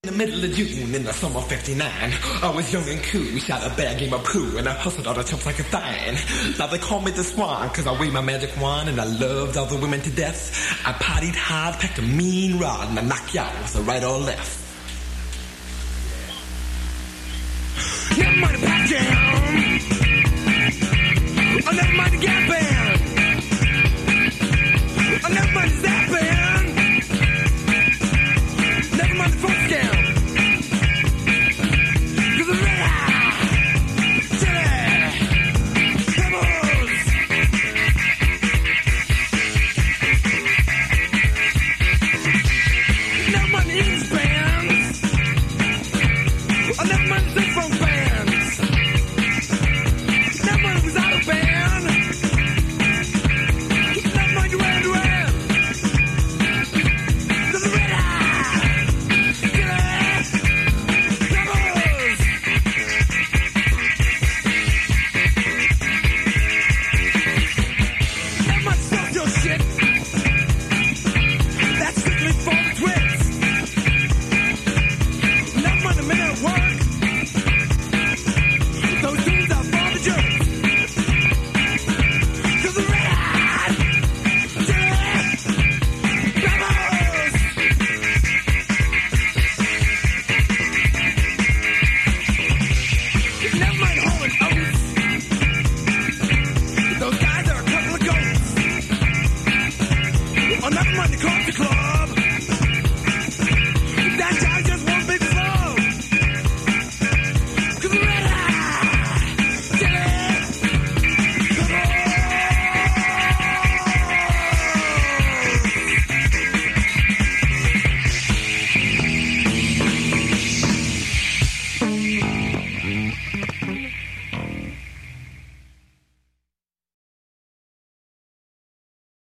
In the middle of June in the summer of 59, I was young and cool, shot a bad game of poo, and I hustled all the chumps like a thing. Now they call me the Swan, cause I wave my magic wand, and I loved all the women to death. I partied hard, packed a mean rod, and I knocked you out, was it right or left? Never mind the pop jam, I never mind the gap band, I never mind the